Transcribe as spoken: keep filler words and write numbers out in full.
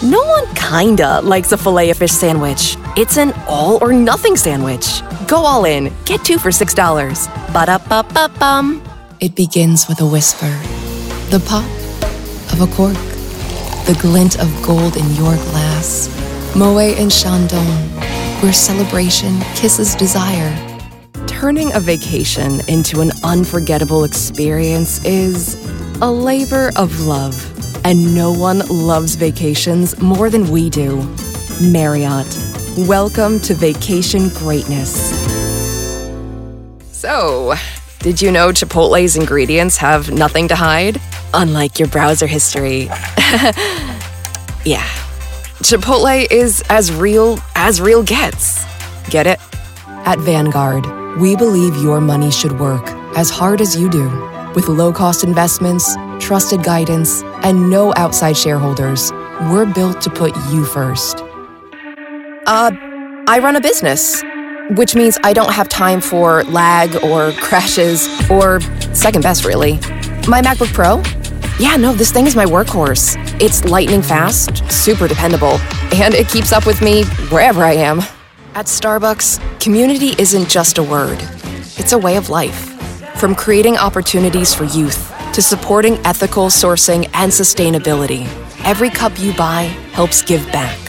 No one kinda likes a Filet-O-Fish sandwich. It's an all-or-nothing sandwich. Go all in. Get two for six dollars. Ba-da-ba-ba-bum. It begins with a whisper, the pop of a cork, the glint of gold in your glass. Moët and Chandon, where celebration kisses desire. Turning a vacation into an unforgettable experience is a labor of love. And no one loves vacations more than we do. Marriott. Welcome to vacation greatness. So, did you know Chipotle's ingredients have nothing to hide? Unlike your browser history. Yeah. Chipotle is as real as real gets. Get it? At Vanguard, we believe your money should work as hard as you do. With low-cost investments, trusted guidance, and no outside shareholders, we're built to put you first. Uh, I run a business, which means I don't have time for lag or crashes or second best, really. My MacBook Pro? Yeah, no, this thing is my workhorse. It's lightning fast, super dependable, and it keeps up with me wherever I am. At Starbucks, community isn't just a word. It's a way of life. From creating opportunities for youth to supporting ethical sourcing and sustainability, every cup you buy helps give back.